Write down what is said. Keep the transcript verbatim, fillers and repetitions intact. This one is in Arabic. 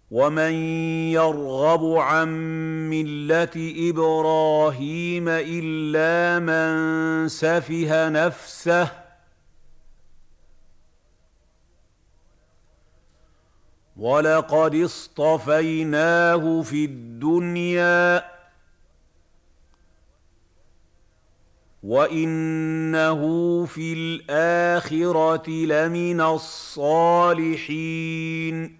ومن يرغب عن مله ابراهيم الا من سفه نفسه ولقد اصطفيناه في الدنيا وانه في الاخره لمن الصالحين